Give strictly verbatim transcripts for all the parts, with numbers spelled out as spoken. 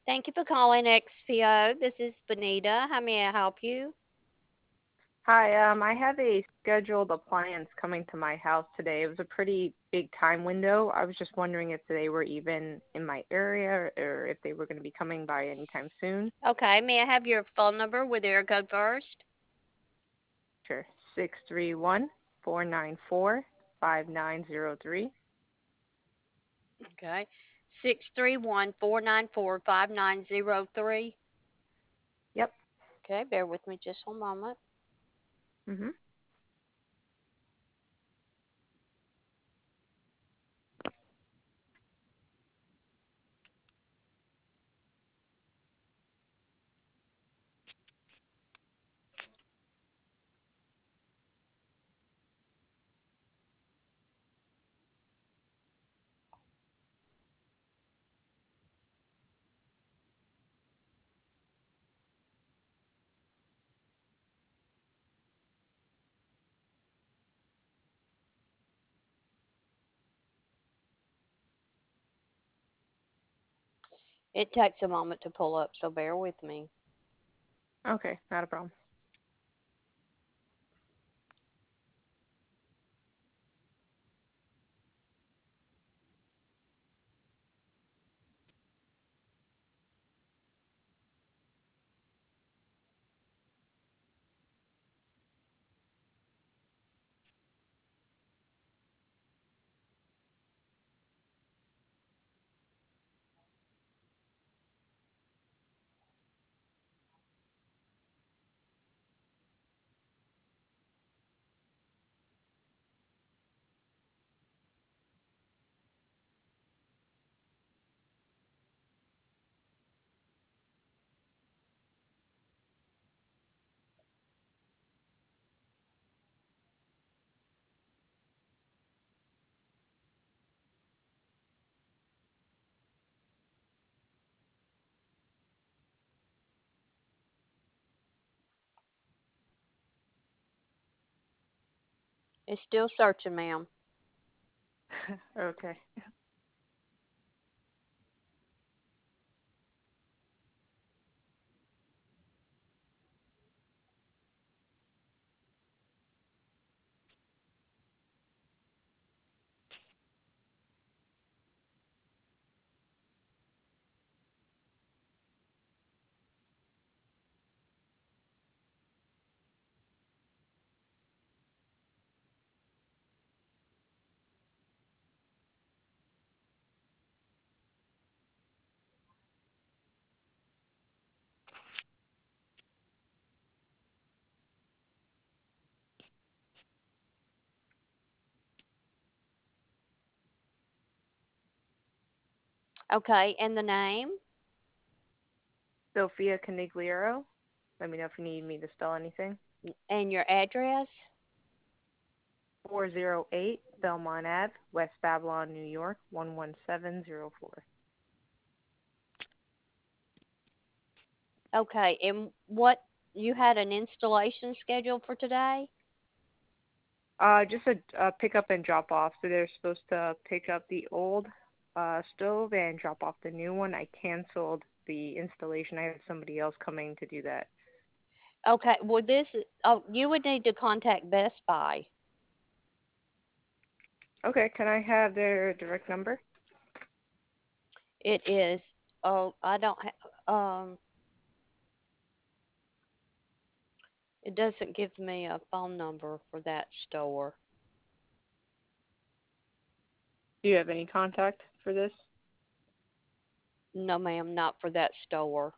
Thank you for calling X P O. This is Benita. How may I help you? Hi, um, I have a scheduled appliance coming to my house today. It was a pretty big time window. I was just wondering if they were even in my area or, or if they were going to be coming by anytime soon. Okay, may I have your phone number with your code first? Sure. Six three one four nine four five nine zero three. Okay. Six three one four nine four five nine zero three. Yep. Okay, bear with me just one moment. Mhm. It takes a moment to pull up, so bear with me. Okay, not a problem. It's still searching, ma'am. Okay. Okay, and the name? Sophia Canigliaro. Let me know if you need me to spell anything. And your address? four oh eight Belmont Ave, West Babylon, New York, one one seven zero four. Okay, and what, you had an installation scheduled for today? Uh, just a, a pick up and drop off. So they're supposed to pick up the old uh, stove and drop off the new one. I canceled the installation. I had somebody else coming to do that. Okay, well, this, oh, you would need to contact Best Buy. Okay, can I have their direct number? It is, oh, I don't have, um, it doesn't give me a phone number for that store. Do you have any contact for this? No, ma'am, not for that store.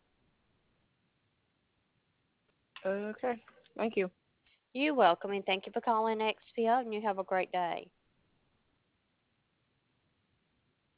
Okay, thank you. You're welcome, and thank you for calling X P O, and you have a great day.